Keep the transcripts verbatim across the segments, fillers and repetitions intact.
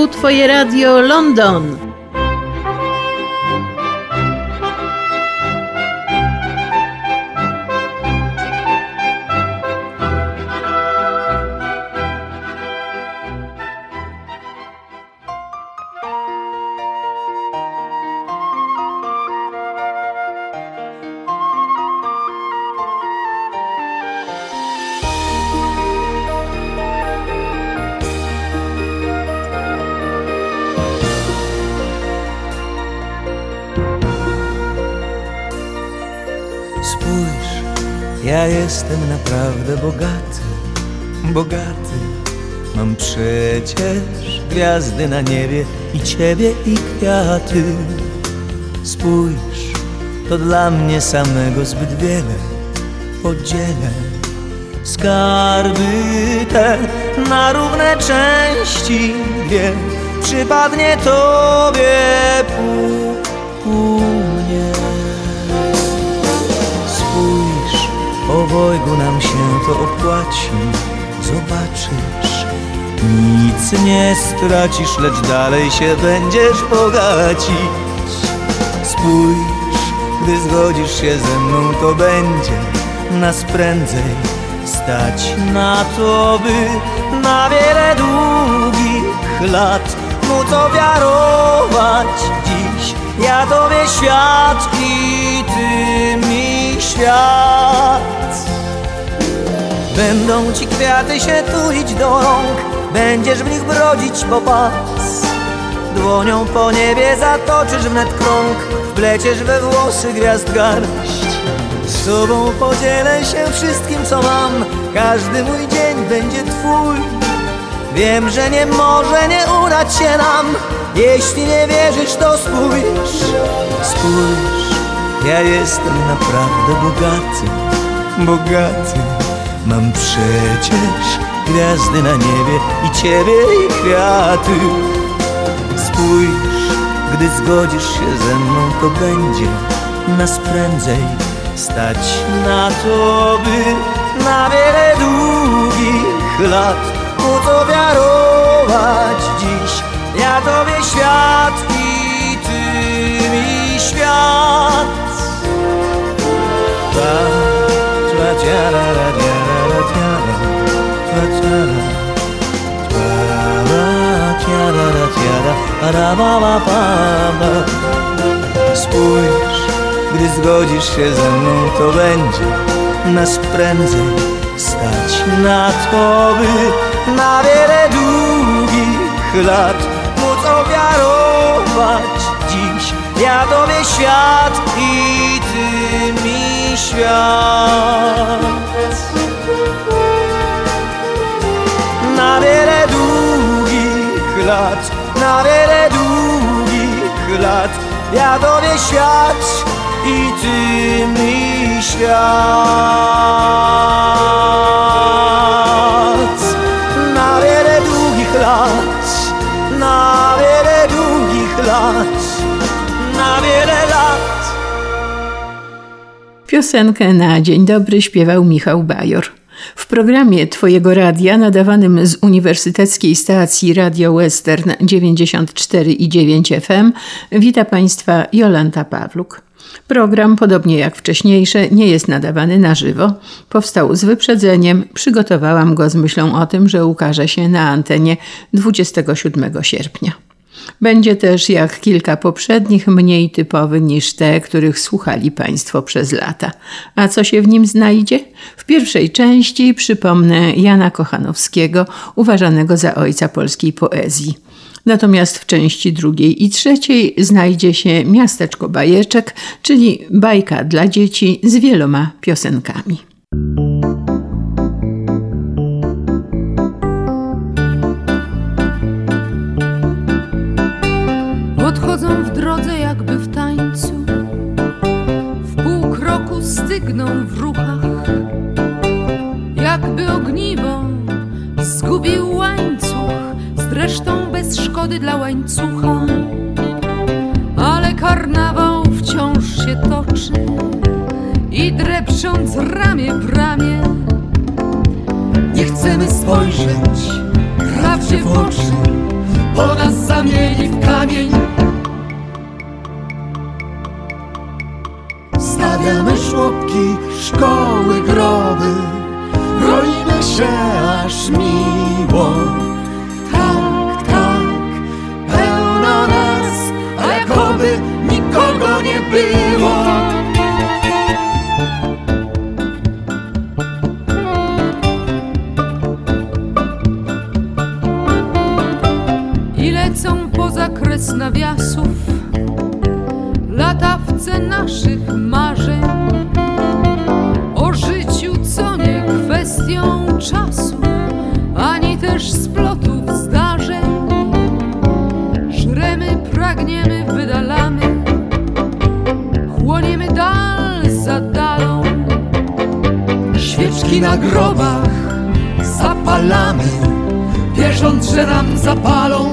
Twoje Radio London. Ja jestem naprawdę bogaty, bogaty. Mam przecież gwiazdy na niebie i ciebie i kwiaty. Spójrz, to dla mnie samego zbyt wiele. Podzielę skarby te na równe części dwie. Przypadnie tobie pół, pół mnie. Spójrz, obojgu nam się to opłaci. Zobaczysz, nic nie stracisz, lecz dalej się będziesz bogacić. Spójrz, gdy zgodzisz się ze mną, to będzie nas prędzej stać na to, by na wiele długich lat móc ofiarować dziś ja tobie świat i ty mi świat. Będą ci kwiaty się tulić do rąk, będziesz w nich brodzić po pas. Dłonią po niebie zatoczysz wnet krąg, wpleciesz we włosy gwiazd garść. Z tobą podzielę się wszystkim, co mam, każdy mój dzień będzie twój. Wiem, że nie może nie udać się nam, jeśli nie wierzysz, to spójrz. Spójrz, ja jestem naprawdę bogaty, bogaty. Mam przecież gwiazdy na niebie i ciebie i kwiaty. Spójrz, gdy zgodzisz się ze mną, to będzie nas prędzej stać na to, by na wiele długich lat móc ofiarować dziś ja tobie świat i ty mi świat. Ta, tla, tiara, ra, tiara, tiara, tla, tiara, tiara, tiara, tiara, ra, ba, ba, ba, ba. Spójrz, gdy zgodzisz się ze mną, to będzie nas prędzej stać na to, by na wiele długich lat móc ofiarować dziś ja tobie świat i ty mi świat. Na wiele długich lat, na wiele długich lat ja tobie świat i ty mi świat. Na wiele długich lat, na wiele długich lat, na wiele lat. Piosenkę na dzień dobry śpiewał Michał Bajor. W programie Twojego Radia nadawanym z Uniwersyteckiej Stacji Radio Western dziewięćdziesiąt cztery i dziewięć F M wita Państwa Jolanta Pawluk. Program, podobnie jak wcześniejsze, nie jest nadawany na żywo. Powstał z wyprzedzeniem. Przygotowałam go z myślą o tym, że ukaże się na antenie dwudziestego siódmego sierpnia. Będzie też, jak kilka poprzednich, mniej typowy niż te, których słuchali Państwo przez lata. A co się w nim znajdzie? W pierwszej części przypomnę Jana Kochanowskiego, uważanego za ojca polskiej poezji. Natomiast w części drugiej i trzeciej znajdzie się Miasteczko Bajeczek, czyli bajka dla dzieci z wieloma piosenkami. Odchodzą w drodze jakby w tańcu, w pół kroku stygną w ruchach, jakby ogniwo zgubił łańcuch, zresztą bez szkody dla łańcucha. Ale karnawał wciąż się toczy i drepcząc ramię w ramię, nie chcemy spojrzeć prawdzie w oczy, bo nas kamieni w kamień. Stawiamy żłobki, szkoły, groby, roimy się aż miło. Tak, tak, pełno nas, a jakoby nikogo nie było. I lecą poza kres nawiasów latawce naszych marzeń o życiu, co nie kwestią czasu, ani też splotów zdarzeń. Żremy, pragniemy, wydalamy, chłoniemy dal za dalą. Świeczki na grobach zapalamy, wierząc, że nam zapalą.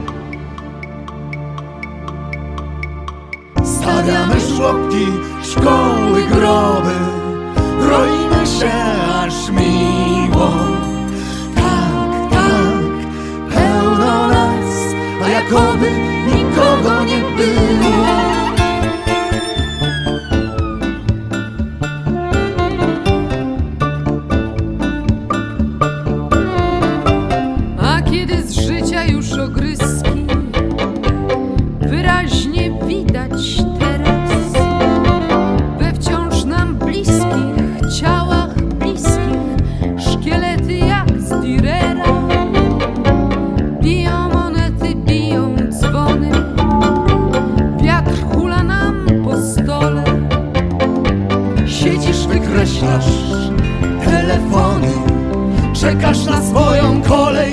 Stawiamy żłobki, szkoły, groby, roimy się aż miło. Tak, tak, pełno nas, a jakoby nikogo nie było. A kiedy z życia już ogryzki wyraźnie widać teraz, we wciąż nam bliskich ciałach bliskich, szkielety jak z Dürera. Biją monety, biją dzwony, wiatr hula nam po stole. Siedzisz, wykreślasz telefony, czekasz na swoją kolej.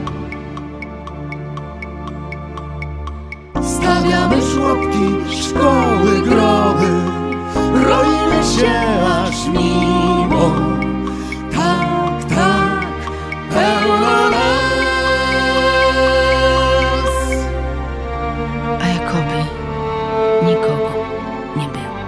Stawiamy żłobki, szkoły, groby, roimy się aż miło. Tak, tak, pełno nas. A jakoby nikogo nie było.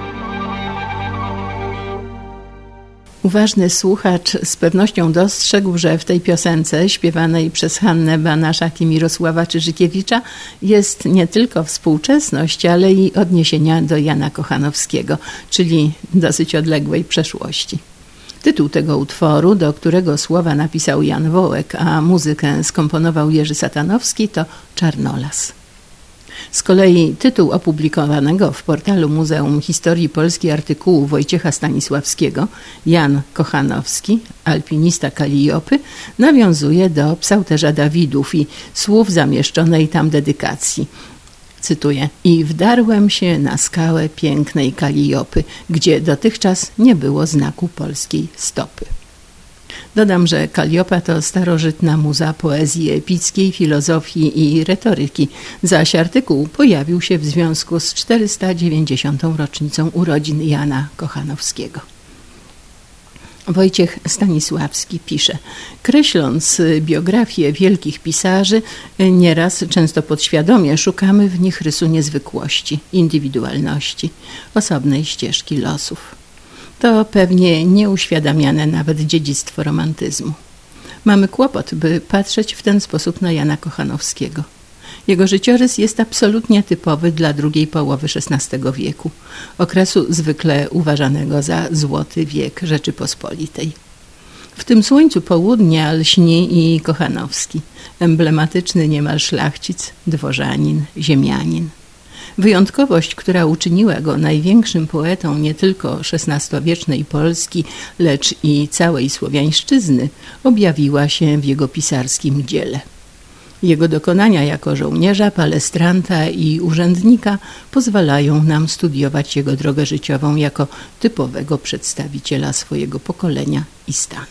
Uważny słuchacz z pewnością dostrzegł, że w tej piosence śpiewanej przez Hannę Banaszak i Mirosława Czyżykiewicza jest nie tylko współczesność, ale i odniesienia do Jana Kochanowskiego, czyli dosyć odległej przeszłości. Tytuł tego utworu, do którego słowa napisał Jan Wołek, a muzykę skomponował Jerzy Satanowski, to Czarnolas. Z kolei tytuł opublikowanego w portalu Muzeum Historii Polski artykułu Wojciecha Stanisławskiego, Jan Kochanowski, alpinista Kaliopy, nawiązuje do psałterza Dawidów i słów zamieszczonej tam dedykacji. Cytuję: i wdarłem się na skałę pięknej Kaliopy, gdzie dotychczas nie było znaku polskiej stopy. Dodam, że Kaliopa to starożytna muza poezji epickiej, filozofii i retoryki, zaś artykuł pojawił się w związku z czterysta dziewięćdziesiątą rocznicą urodzin Jana Kochanowskiego. Wojciech Stanisławski pisze: kreśląc biografię wielkich pisarzy, nieraz, często podświadomie, szukamy w nich rysu niezwykłości, indywidualności, osobnej ścieżki losów. To pewnie nieuświadamiane nawet dziedzictwo romantyzmu. Mamy kłopot, by patrzeć w ten sposób na Jana Kochanowskiego. Jego życiorys jest absolutnie typowy dla drugiej połowy szesnastego wieku, okresu zwykle uważanego za złoty wiek Rzeczypospolitej. W tym słońcu południa lśni i Kochanowski, emblematyczny niemal szlachcic, dworzanin, ziemianin. Wyjątkowość, która uczyniła go największym poetą nie tylko szesnastowiecznej Polski, lecz i całej Słowiańszczyzny, objawiła się w jego pisarskim dziele. Jego dokonania jako żołnierza, palestranta i urzędnika pozwalają nam studiować jego drogę życiową jako typowego przedstawiciela swojego pokolenia i stanu.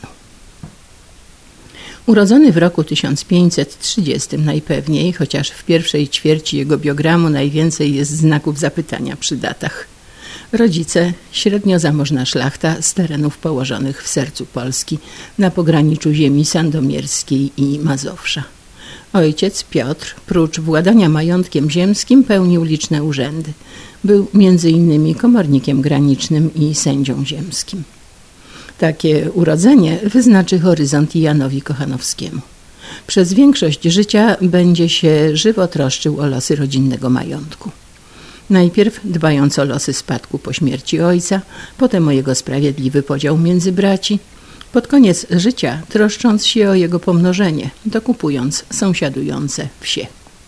Urodzony w roku tysiąc pięćset trzydziestym najpewniej, chociaż w pierwszej ćwierci jego biogramu najwięcej jest znaków zapytania przy datach. Rodzice średnio zamożna szlachta z terenów położonych w sercu Polski, na pograniczu ziemi sandomierskiej i Mazowsza. Ojciec Piotr, prócz władania majątkiem ziemskim, pełnił liczne urzędy. Był między innymi komornikiem granicznym i sędzią ziemskim. Takie urodzenie wyznaczy horyzont Janowi Kochanowskiemu. Przez większość życia będzie się żywo troszczył o losy rodzinnego majątku. Najpierw dbając o losy spadku po śmierci ojca, potem o jego sprawiedliwy podział między braci, pod koniec życia troszcząc się o jego pomnożenie, dokupując sąsiadujące wsie.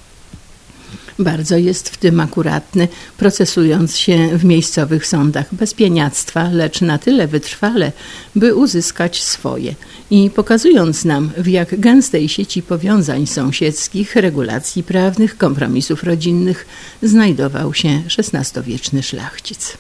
Bardzo jest w tym akuratny, procesując się w miejscowych sądach bez pieniactwa, lecz na tyle wytrwale, by uzyskać swoje i pokazując nam, w jak gęstej sieci powiązań sąsiedzkich, regulacji prawnych, kompromisów rodzinnych znajdował się szesnastowieczny szlachcic.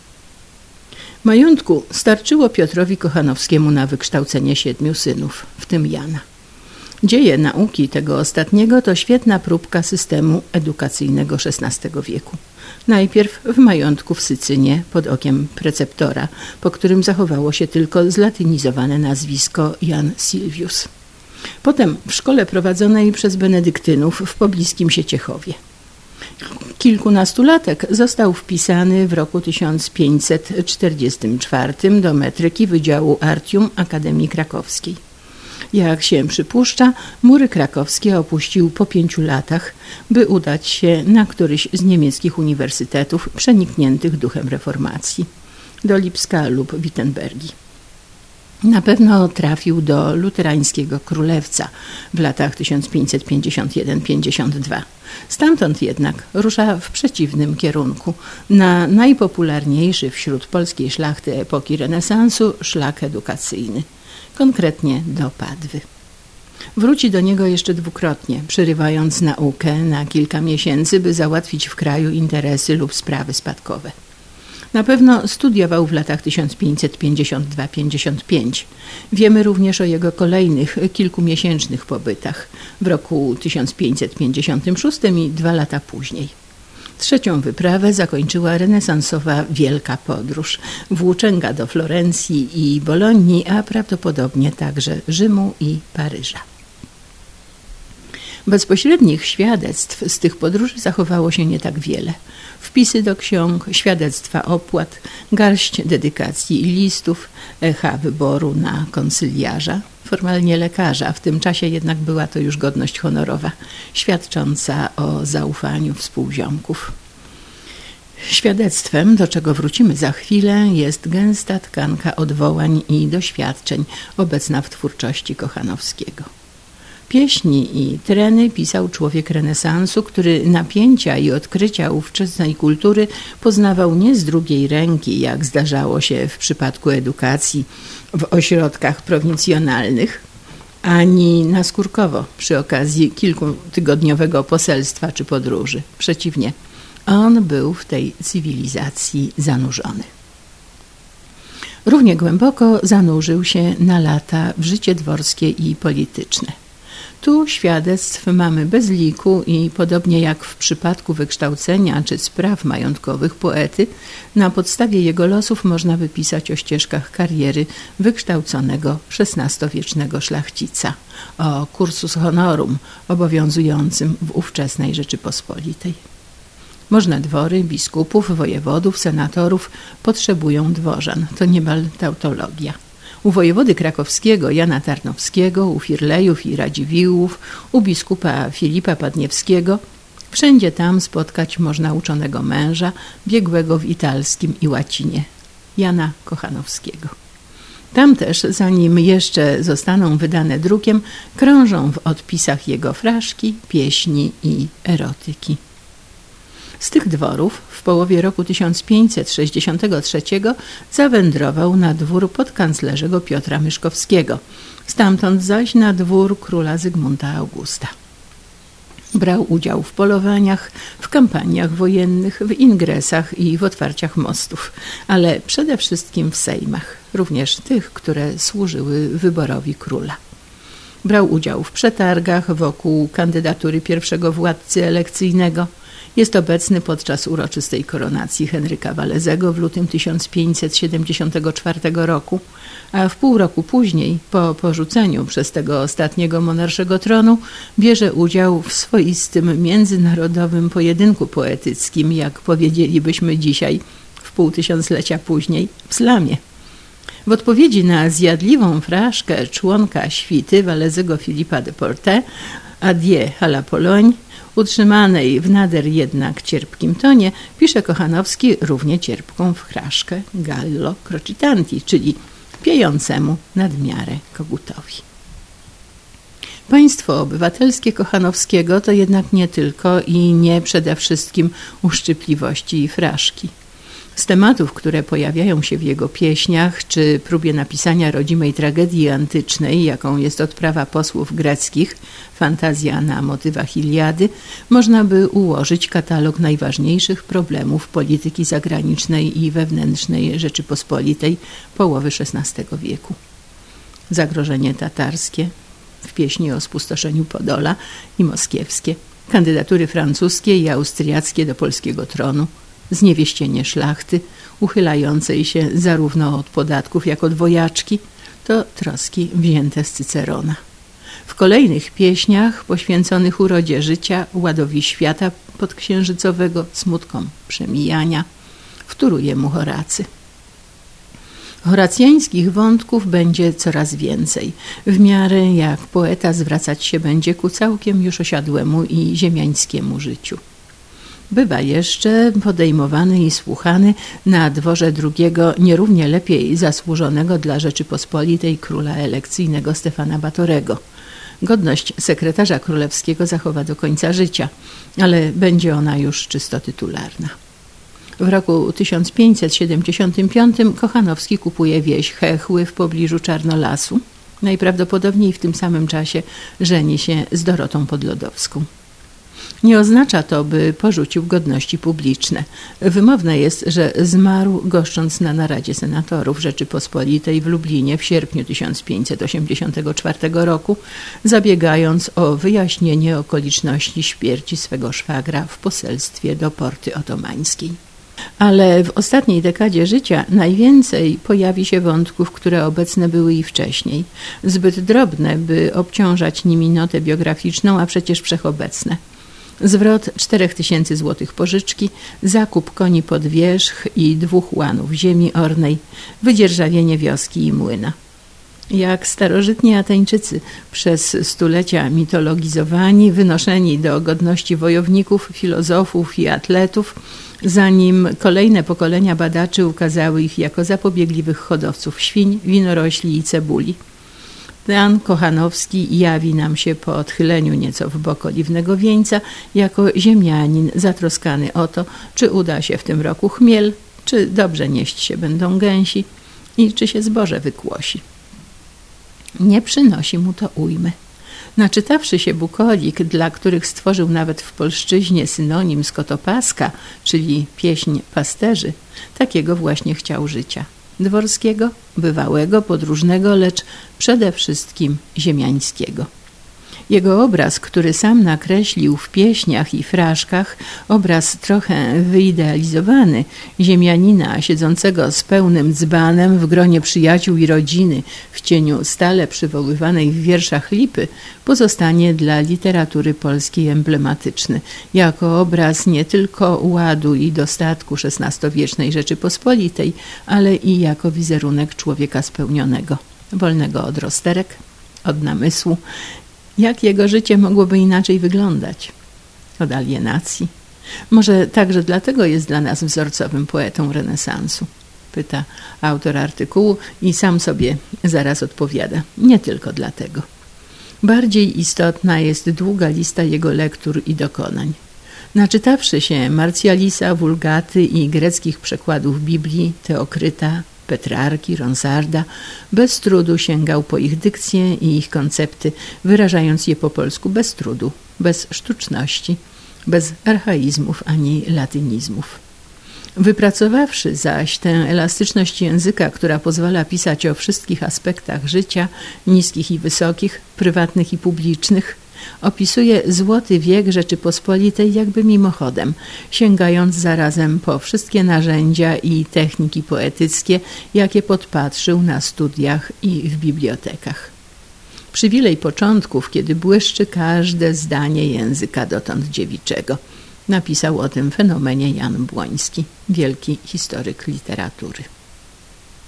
Majątku starczyło Piotrowi Kochanowskiemu na wykształcenie siedmiu synów, w tym Jana. Dzieje nauki tego ostatniego to świetna próbka systemu edukacyjnego szesnastego wieku. Najpierw w majątku w Sycynie pod okiem preceptora, po którym zachowało się tylko zlatynizowane nazwisko Jan Silvius. Potem w szkole prowadzonej przez benedyktynów w pobliskim Sieciechowie. Kilkunastolatek został wpisany w roku tysiąc pięćset czterdziestym czwartym do metryki Wydziału Artium Akademii Krakowskiej. Jak się przypuszcza, mury krakowskie opuścił po pięciu latach, by udać się na któryś z niemieckich uniwersytetów przenikniętych duchem reformacji, do Lipska lub Wittenbergi. Na pewno trafił do luterańskiego Królewca w latach tysiąc pięćset pięćdziesiąt jeden do pięćdziesiąt dwa. Stamtąd jednak rusza w przeciwnym kierunku, na najpopularniejszy wśród polskiej szlachty epoki renesansu szlak edukacyjny, konkretnie do Padwy. Wróci do niego jeszcze dwukrotnie, przerywając naukę na kilka miesięcy, by załatwić w kraju interesy lub sprawy spadkowe. Na pewno studiował w latach tysiąc pięćset pięćdziesiąt dwa do pięćdziesiąt pięć. Wiemy również o jego kolejnych kilkumiesięcznych pobytach w roku tysiąc pięćset pięćdziesiątym szóstym i dwa lata później. Trzecią wyprawę zakończyła renesansowa Wielka Podróż, włóczęga do Florencji i Bolonii, a prawdopodobnie także Rzymu i Paryża. Bezpośrednich świadectw z tych podróży zachowało się nie tak wiele. Wpisy do ksiąg, świadectwa opłat, garść dedykacji i listów, echa wyboru na konsyliarza, formalnie lekarza, w tym czasie jednak była to już godność honorowa, świadcząca o zaufaniu współziomków. Świadectwem, do czego wrócimy za chwilę, jest gęsta tkanka odwołań i doświadczeń obecna w twórczości Kochanowskiego. Pieśni i treny pisał człowiek renesansu, który napięcia i odkrycia ówczesnej kultury poznawał nie z drugiej ręki, jak zdarzało się w przypadku edukacji w ośrodkach prowincjonalnych, ani naskórkowo przy okazji kilkutygodniowego poselstwa czy podróży. Przeciwnie, on był w tej cywilizacji zanurzony. Równie głęboko zanurzył się na lata w życie dworskie i polityczne. Tu świadectw mamy bez liku i podobnie jak w przypadku wykształcenia czy spraw majątkowych poety, na podstawie jego losów można wypisać o ścieżkach kariery wykształconego szesnastowiecznego szlachcica, o cursus honorum obowiązującym w ówczesnej Rzeczypospolitej. Możne dwory, biskupów, wojewodów, senatorów potrzebują dworzan. To niemal tautologia. U wojewody krakowskiego Jana Tarnowskiego, u Firlejów i Radziwiłłów, u biskupa Filipa Padniewskiego, wszędzie tam spotkać można uczonego męża, biegłego w italskim i łacinie, Jana Kochanowskiego. Tam też, zanim jeszcze zostaną wydane drukiem, krążą w odpisach jego fraszki, pieśni i erotyki. Z tych dworów w połowie roku tysiąc pięćset sześćdziesiątego trzeciego zawędrował na dwór podkanclerzego Piotra Myszkowskiego, stamtąd zaś na dwór króla Zygmunta Augusta. Brał udział w polowaniach, w kampaniach wojennych, w ingresach i w otwarciach mostów, ale przede wszystkim w sejmach, również tych, które służyły wyborowi króla. Brał udział w przetargach wokół kandydatury pierwszego władcy elekcyjnego. Jest obecny podczas uroczystej koronacji Henryka Walezego w lutym tysiąc pięćset siedemdziesiątego czwartego roku, a w pół roku później, po porzuceniu przez tego ostatniego monarszego tronu, bierze udział w swoistym międzynarodowym pojedynku poetyckim, jak powiedzielibyśmy dzisiaj, w pół tysiąclecia później, w slamie. W odpowiedzi na zjadliwą fraszkę członka świty Walezego Filipa de Porte, Adieu à la Pologne, utrzymanej w nader jednak cierpkim tonie, pisze Kochanowski równie cierpką fraszkę Gallo Crocitanti, czyli piejącemu nadmiarę kogutowi. Państwo obywatelskie Kochanowskiego to jednak nie tylko i nie przede wszystkim uszczypliwości i fraszki. Z tematów, które pojawiają się w jego pieśniach, czy próbie napisania rodzimej tragedii antycznej, jaką jest odprawa posłów greckich, fantazja na motywach Iliady, można by ułożyć katalog najważniejszych problemów polityki zagranicznej i wewnętrznej Rzeczypospolitej połowy szesnastego wieku. Zagrożenie tatarskie w pieśni o spustoszeniu Podola i moskiewskie, kandydatury francuskie i austriackie do polskiego tronu, zniewieścienie szlachty, uchylającej się zarówno od podatków, jak od wojaczki, to troski wzięte z Cycerona. W kolejnych pieśniach poświęconych urodzie życia, ładowi świata podksiężycowego, smutkom przemijania, wtóruje mu Horacy. Horacjańskich wątków będzie coraz więcej, w miarę jak poeta zwracać się będzie ku całkiem już osiadłemu i ziemiańskiemu życiu. Bywa jeszcze podejmowany i słuchany na dworze drugiego, nierównie lepiej zasłużonego dla Rzeczypospolitej króla elekcyjnego Stefana Batorego. Godność sekretarza królewskiego zachowa do końca życia, ale będzie ona już czysto tytularna. W roku tysiąc pięćset siedemdziesiątym piątym Kochanowski kupuje wieś Chechły w pobliżu Czarnolasu. Najprawdopodobniej w tym samym czasie żeni się z Dorotą Podlodowską. Nie oznacza to, by porzucił godności publiczne. Wymowne jest, że zmarł goszcząc na naradzie senatorów Rzeczypospolitej w Lublinie w sierpniu tysiąc pięćset osiemdziesiątego czwartego roku, zabiegając o wyjaśnienie okoliczności śmierci swego szwagra w poselstwie do Porty Otomańskiej. Ale w ostatniej dekadzie życia najwięcej pojawi się wątków, które obecne były i wcześniej. Zbyt drobne, by obciążać nimi notę biograficzną, a przecież wszechobecne. Zwrot czterech tysięcy złotych pożyczki, zakup koni pod wierzch i dwóch łanów ziemi ornej, wydzierżawienie wioski i młyna. Jak starożytni Ateńczycy, przez stulecia mitologizowani, wynoszeni do godności wojowników, filozofów i atletów, zanim kolejne pokolenia badaczy ukazały ich jako zapobiegliwych hodowców świń, winorośli i cebuli. Jan Kochanowski jawi nam się po odchyleniu nieco w bok oliwnego wieńca jako ziemianin zatroskany o to, czy uda się w tym roku chmiel, czy dobrze nieść się będą gęsi i czy się zboże wykłosi. Nie przynosi mu to ujmy. Naczytawszy się bukolik, dla których stworzył nawet w polszczyźnie synonim skotopaska, czyli pieśń pasterzy, takiego właśnie chciał życia. Dworskiego, bywałego, podróżnego, lecz przede wszystkim ziemiańskiego. Jego obraz, który sam nakreślił w pieśniach i fraszkach, obraz trochę wyidealizowany, ziemianina siedzącego z pełnym dzbanem w gronie przyjaciół i rodziny, w cieniu stale przywoływanej w wierszach Lipy, pozostanie dla literatury polskiej emblematyczny, jako obraz nie tylko ładu i dostatku szesnastowiecznej Rzeczypospolitej, ale i jako wizerunek człowieka spełnionego, wolnego od rozterek, od namysłu. Jak jego życie mogłoby inaczej wyglądać? Od alienacji. Może także dlatego jest dla nas wzorcowym poetą renesansu? Pyta autor artykułu i sam sobie zaraz odpowiada. Nie tylko dlatego. Bardziej istotna jest długa lista jego lektur i dokonań. Naczytawszy się Marcjalisa, Wulgaty i greckich przekładów Biblii, Teokryta, Petrarki, Ronsarda, bez trudu sięgał po ich dykcję i ich koncepty, wyrażając je po polsku bez trudu, bez sztuczności, bez archaizmów ani latynizmów. Wypracowawszy zaś tę elastyczność języka, która pozwala pisać o wszystkich aspektach życia, niskich i wysokich, prywatnych i publicznych, opisuje złoty wiek Rzeczypospolitej jakby mimochodem, sięgając zarazem po wszystkie narzędzia i techniki poetyckie, jakie podpatrzył na studiach i w bibliotekach. Przywilej początków, kiedy błyszczy każde zdanie języka dotąd dziewiczego. Napisał o tym fenomenie Jan Błoński, wielki historyk literatury.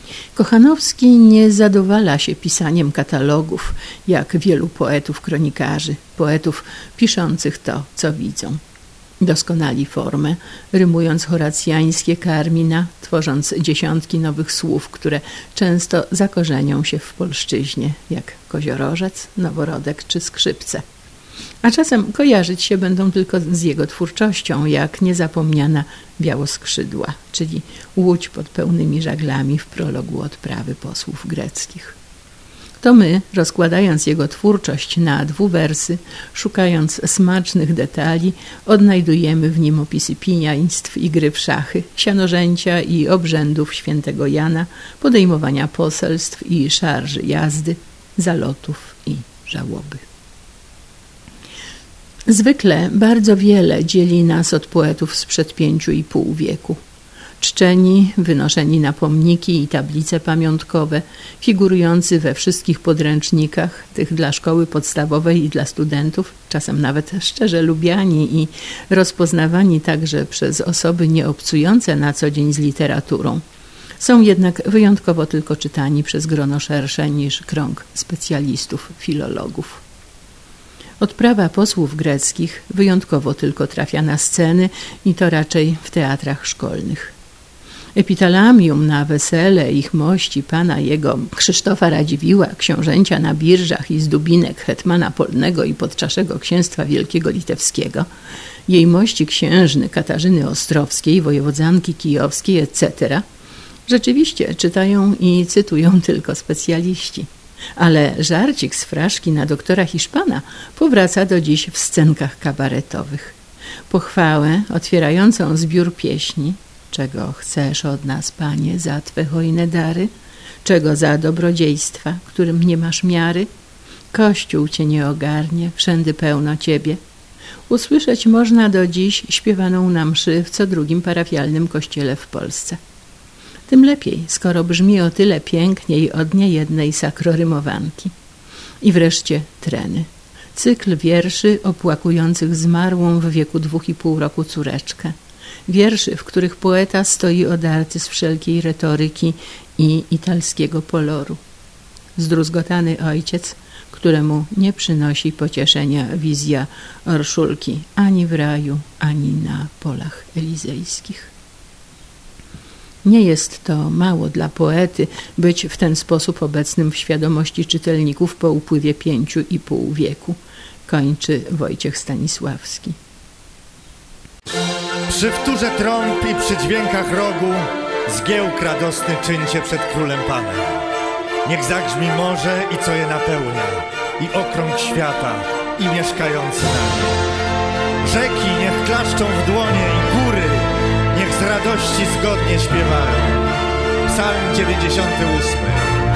Kochanowski nie zadowala się pisaniem katalogów, jak wielu poetów kronikarzy, poetów piszących to, co widzą. Doskonali formę, rymując horacjańskie karmina, tworząc dziesiątki nowych słów, które często zakorzenią się w polszczyźnie, jak koziorożec, noworodek czy skrzypce. A czasem kojarzyć się będą tylko z jego twórczością, jak niezapomniana Białoskrzydła, czyli łódź pod pełnymi żaglami w prologu odprawy posłów greckich. To my, rozkładając jego twórczość na dwuwersy, szukając smacznych detali, odnajdujemy w nim opisy pijaństw i gry w szachy, sianorzęcia i obrzędów świętego Jana, podejmowania poselstw i szarży jazdy, zalotów i żałoby. Zwykle bardzo wiele dzieli nas od poetów sprzed pięciu i pół wieku. Czczeni, wynoszeni na pomniki i tablice pamiątkowe, figurujący we wszystkich podręcznikach, tych dla szkoły podstawowej i dla studentów, czasem nawet szczerze lubiani i rozpoznawani także przez osoby nieobcujące na co dzień z literaturą, są jednak wyjątkowo tylko czytani przez grono szersze niż krąg specjalistów, filologów. Odprawa posłów greckich wyjątkowo tylko trafia na sceny i to raczej w teatrach szkolnych. Epitalamium na wesele ich mości pana jego Krzysztofa Radziwiłła, książęcia na Birżach i z Dubinek, hetmana Polnego i podczaszego księstwa wielkiego litewskiego, jej mości księżny Katarzyny Ostrowskiej, wojewodzanki kijowskiej, et cetera rzeczywiście czytają i cytują tylko specjaliści. Ale żarcik z fraszki na doktora Hiszpana powraca do dziś w scenkach kabaretowych. Pochwałę otwierającą zbiór pieśni: czego chcesz od nas, Panie, za Twe hojne dary? Czego za dobrodziejstwa, którym nie masz miary? Kościół Cię nie ogarnie, wszędy pełno Ciebie. Usłyszeć można do dziś śpiewaną na mszy w co drugim parafialnym kościele w Polsce. Tym lepiej, skoro brzmi o tyle piękniej od niejednej sakrorymowanki. I wreszcie treny. Cykl wierszy opłakujących zmarłą w wieku dwóch i pół roku córeczkę. Wierszy, w których poeta stoi odarty z wszelkiej retoryki i italskiego poloru. Zdruzgotany ojciec, któremu nie przynosi pocieszenia wizja Orszulki ani w raju, ani na polach elizejskich. Nie jest to mało dla poety być w ten sposób obecnym w świadomości czytelników po upływie pięciu i pół wieku, kończy Wojciech Stanisławski. Przy wtórze trąb i przy dźwiękach rogu zgiełk radosny czyńcie przed królem Panem. Niech zagrzmi morze i co je napełnia, i okrąg świata, i mieszkający na nim. Rzeki niech klaszczą w dłonie i góry niech z radości zgodnie śpiewają. Psalm dziewięćdziesiąty ósmy.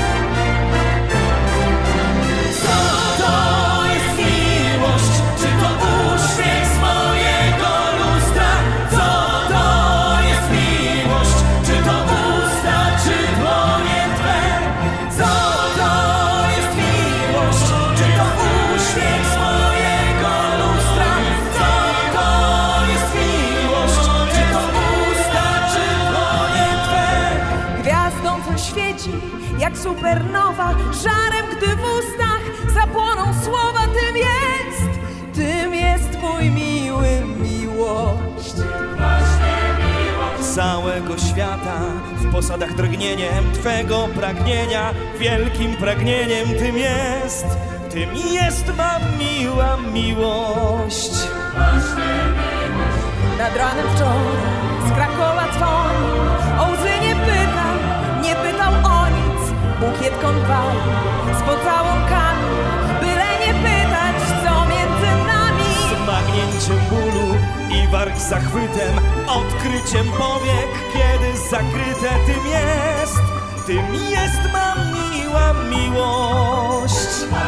Co to jest miłość? Czy to uśmiech z mojego lustra? Co to jest miłość? Czy to usta, czy dłonie Twe? Co to jest miłość? Czy to uśmiech z mojego lustra? Co to jest miłość? Czy to usta, czy dłonie Twe? Gwiazdą co świeci jak supernowa, żarem gdy w ustach zapłoną słowa. Tym jest, tym jest mój miły miłość. Całego świata w posadach drgnieniem Twego pragnienia, wielkim pragnieniem Tym jest, Tym jest ma miła miłość. Nad ranem wczoraj z Krakowa dzwonił, o łzy nie pytał, nie pytał o nic. Bukiet konwali z pocałunkami, byle nie pytać, co między nami. Smagnięciem bólu i warg z zachwytem, odkryciem powiek, kiedy zakryte Tym jest, Tym jest ma miła miłość.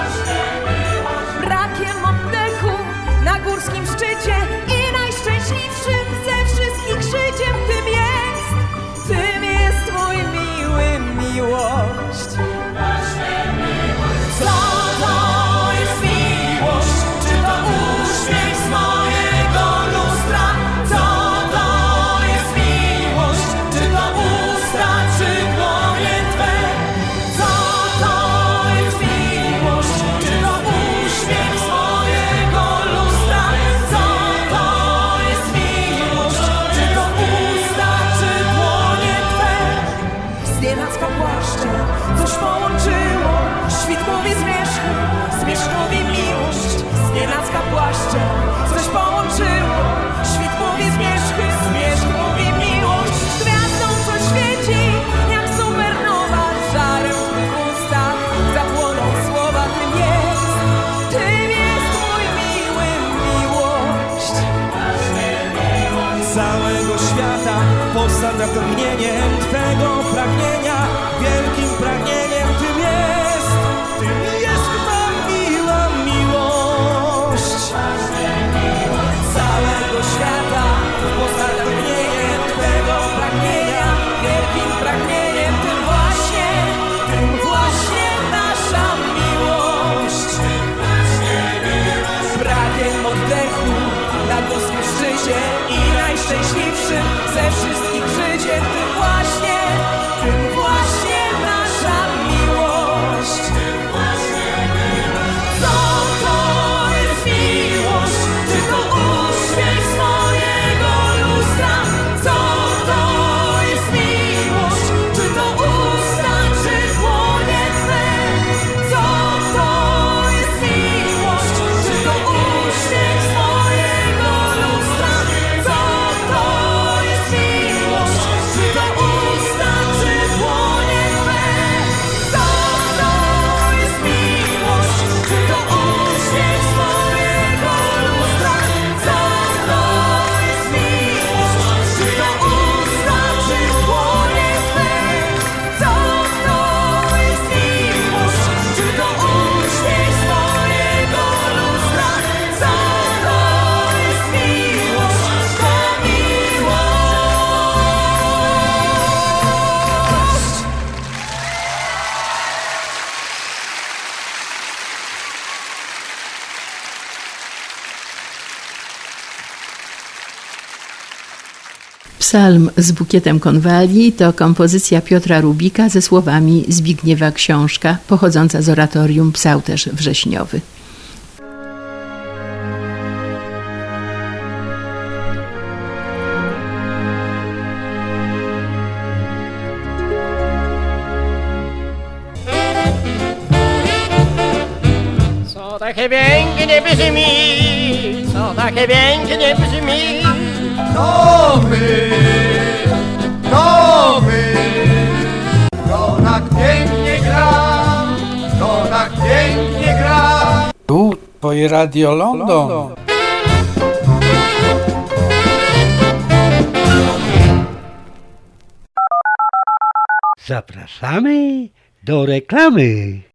Brakiem oddechu na górskim szczycie i najszczęśliwszym ze wszystkich życiem. Tym jest, tym jest mój miły miłość. Co to jest miłość? Czy to uśmiech z mojego lustra? Co to jest miłość? Czy to usta, czy dłonie Twe? całego świata. Posada tchnieniem Twego pragnienia, wielkim pragnieniem Tym jest, Tym jest ma miła miłość. Całego świata posada tchnieniem Twego pragnienia, wielkim pragnieniem Tym właśnie, Tym właśnie nasza miłość. Brakiem oddechu na boskim szczycie i najszczęśliwszym ze wszystkich życiem, Tym właśnie, Tym właśnie nasza miłość. Co to jest miłość? Czy to uśmiech z mojego lustra? Co to jest miłość? Czy to usta, czy dłonie Twe? Co to jest miłość? Czy to uśmiech z mojego lustra? Co to jest miłość? Czy to usta, czy dłonie Twe? Co to jest miłość? Czy to uśmiech z mojego lustra? Co to jest miłość? Czy to usta, czy dłonie Twe? Co to jest miłość? Czy to uśmiech z mojego lustra? Co to jest miłość? To miłość. Psalm z bukietem konwalii to kompozycja Piotra Rubika ze słowami Zbigniewa Książka, pochodząca z oratorium Psałterz Wrześniowy. Co takie pięknie brzmi, co takie pięknie brzmi. To my, to my, to tak pięknie gra, to tak pięknie gra. Tu twoje Radio London. Zapraszamy do reklamy.